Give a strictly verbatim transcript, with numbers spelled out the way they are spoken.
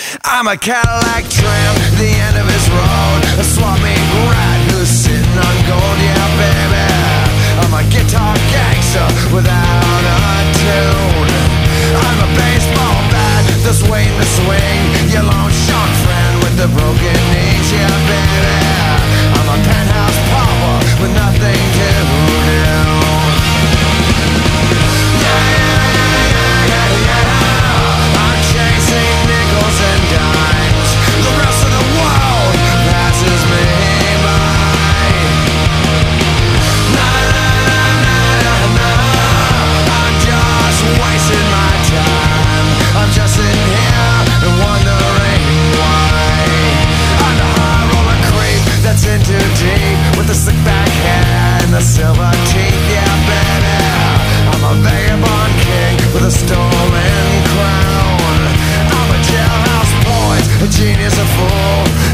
I'm a Cadillac tramp, the end of his road, a swap meet rat who's sitting on gold, yeah baby. I'm a guitar gangster without a tune. I'm a baseball bat that's waiting to swing, your lone shot friend with the broken knees, yeah baby. I'm a penthouse pauper with nothing to do. With a slick back hair and the silver teeth, yeah baby. I'm a vagabond king with a stolen crown. I'm a jailhouse boy, a genius, a fool.